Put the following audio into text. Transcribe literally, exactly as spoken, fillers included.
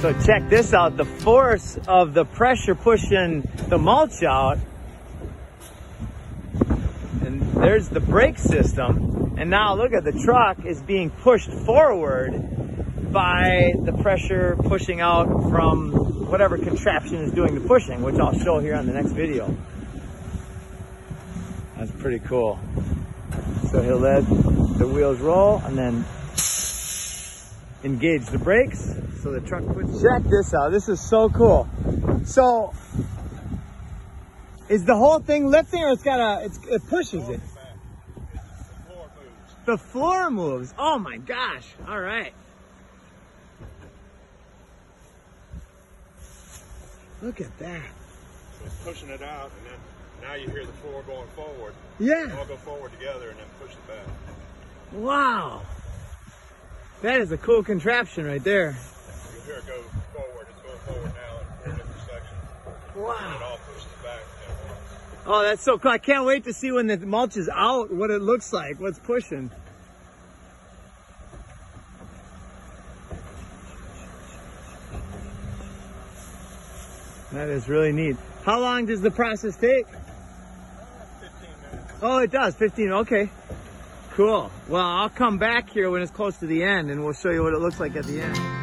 So check this out, the force of the pressure pushing the mulch out. And there's the brake system. And now look at the truck is being pushed forward by the pressure pushing out from whatever contraption is doing the pushing, which I'll show here on the next video. That's pretty cool. So he'll let the wheels roll and then engage the brakes so the truck puts. Check this out, this is so cool. So is the whole thing lifting, or it's got a it's, it pushes it? The floor moves. Oh my gosh. All right, look at that. So it's pushing it out, and then now you hear the floor going forward. Yeah, they all go forward together and then push it back. Wow, that is a cool contraption right there. You hear it go forward. It's going forward now in an intersection. Wow. And it all pushes back at once. Oh, that's so cool. I can't wait to see when the mulch is out what it looks like, what's pushing. That is really neat. How long does the process take? fifteen minutes. Oh, it does, fifteen, okay. Cool. Well, I'll come back here when it's close to the end and we'll show you what it looks like at the end.